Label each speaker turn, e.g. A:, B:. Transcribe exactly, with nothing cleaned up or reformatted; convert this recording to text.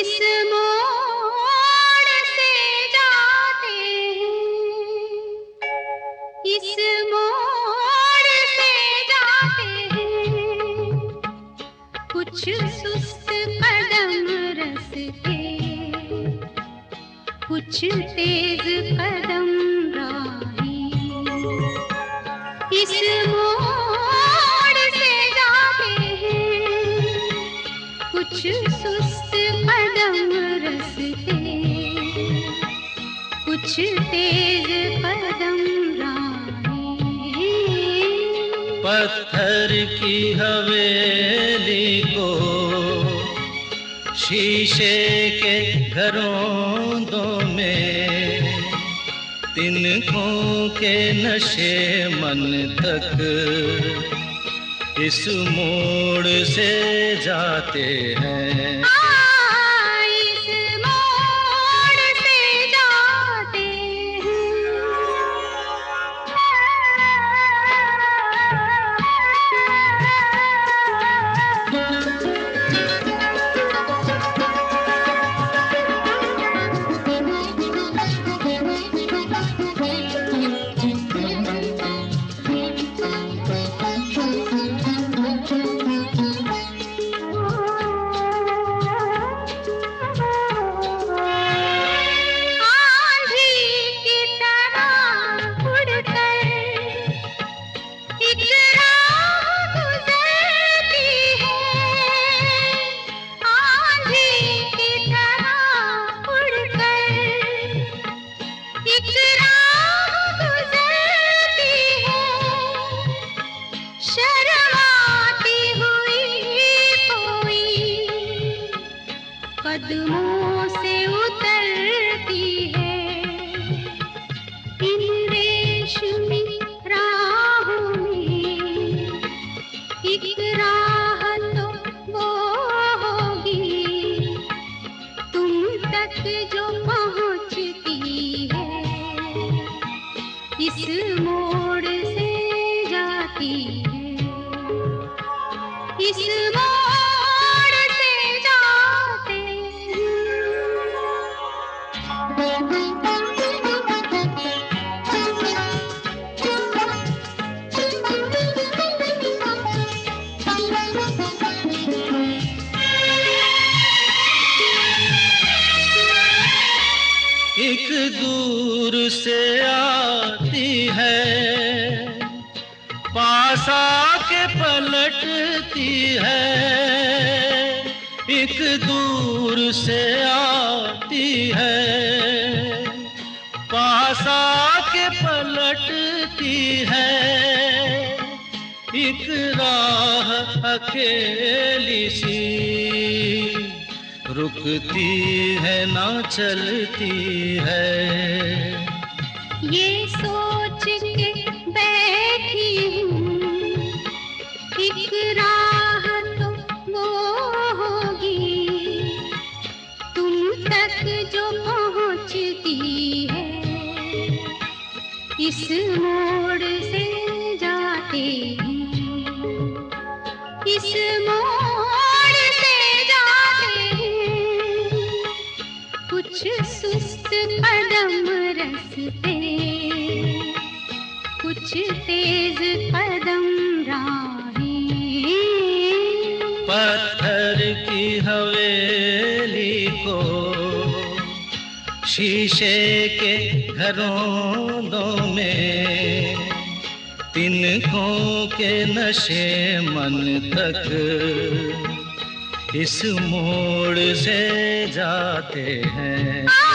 A: इस मोड़ से जाते हैं, इस मोड़ से जाते हैं, कुछ सुस्त कदम रस्ते, कुछ तेज कदम राही। इस मोड़ से जाते हैं, कुछ सुस्त कदम रस्ते, कुछ तेज कदम राही।
B: पत्थर की हवेली को शीशे के घरों में, तिनकों के नशे मन तक इस मोड़ से जाते हैं।
A: इस मोड़ से जाते कदमों से उतरती है, इन रेशमी राहों में एक राह तो वो होगी तुम तक जो पहुंचती है, इस मोड़ से जाती है, इस मोड़
B: एक दूर से आती है, पास आके पलटती है। एक दूर से आती है, पास आके पलटती है। एक राह अकेली सी रुकती है ना चलती है।
A: ये सोच के बैठी हूँ एक राह तो वो होगी तुम तक जो पहुँचती है, इस मोड़ से जाते हैं, इस मोड़ से जाते हैं, कुछ सुस्त कदम रस्ते, कुछ तेज कदम राही।
B: पत्थर की हवेली को शीशे के घरों में, तिनकों के नशे मन तक इस मोड़ से जाते हैं।